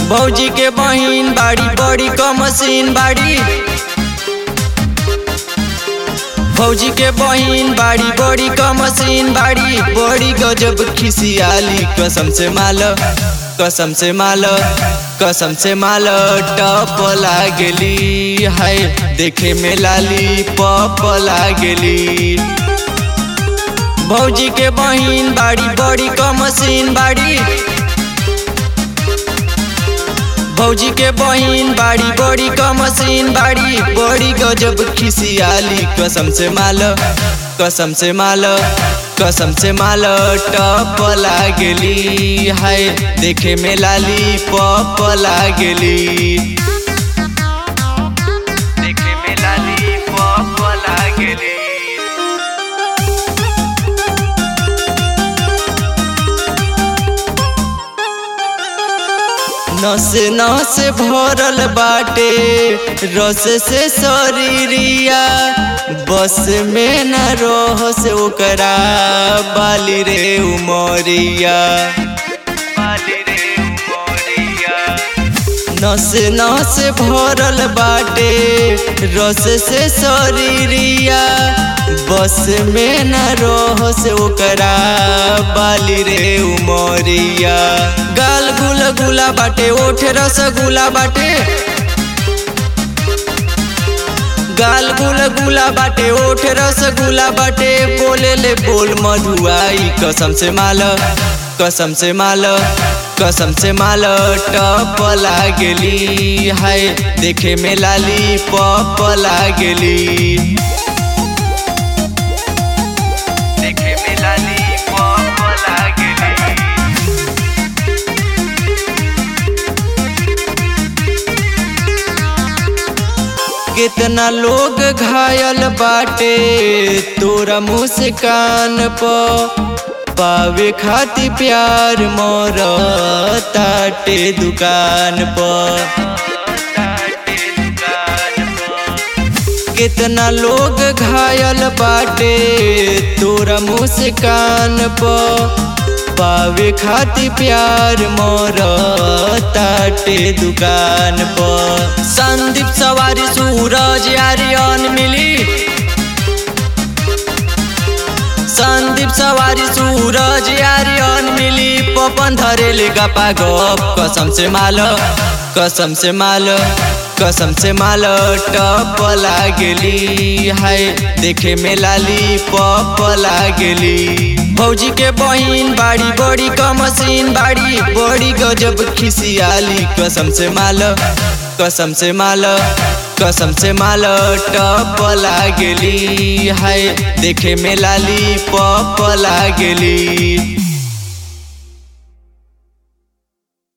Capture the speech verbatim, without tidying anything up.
भौजी के बहिन बाड़ी बड़ी क मशीन बाड़ी। भौजी के बहिन बाड़ी बड़ी क मशीन बाड़ी। बड़ी गजब खिसियाली कसम से माल कसम से माल कसम से माल टप लागेली है देखे में लाली पप लागेली। भौजी के बहिन बाड़ी बड़ी क मशीन बाड़ी। भौजी के बहिन बाड़ी बड़ी क मशीन बाड़ी। बड़ी गजब खिसियाली कसम से माल कसम से माल कसम से माल टप लागेली है देखे में लाली पप लागेली। देखे में लाली पप लागेली। नस नस भरल बाटे रस से शरीरिया। बस में न रह से ओकरा बाली रे उमरिया। बाली रे उमरिया। नस नस भरल बाटे रस से शरीरिया। बस में न रह से ओकरा बाली रे उमरिया। गाल गुल गुला बाटे ओठ रस गुला बाटे। गाल गुल गुला बाटे ओठ रस गुला बाटे। बोले ले बोल मधुआई कसम से माल कसम से माल कसम से माल टप लागेली है देखे में लाली पप लागेली। देखे में लाली पप लागेली। कितना लोग घायल बाटे तोरा मुस्कान प। पावे खाती प्यार मोर ताटे दुकान प। कितना लोग घायल बाटे तोरा मुस्कान प। पावे खाती प्यार मोर ताटे दुकान प। संदीप सवारी सूरज आर्यन मिली। संदीप सवारी सूरज आर्यन मिली। पपन धरेले गपा गप कसम से माल कसम से माल कसम से माल टप लागेली है देखे में लाली पप लागेली। भौजी के बहिन बाड़ी बड़ी क मशीन बाड़ी। बड़ी गजब खिसियाली कसम से माल कसम से माल कसम से माल टप लागेली है देखे में लाली पप लागेली।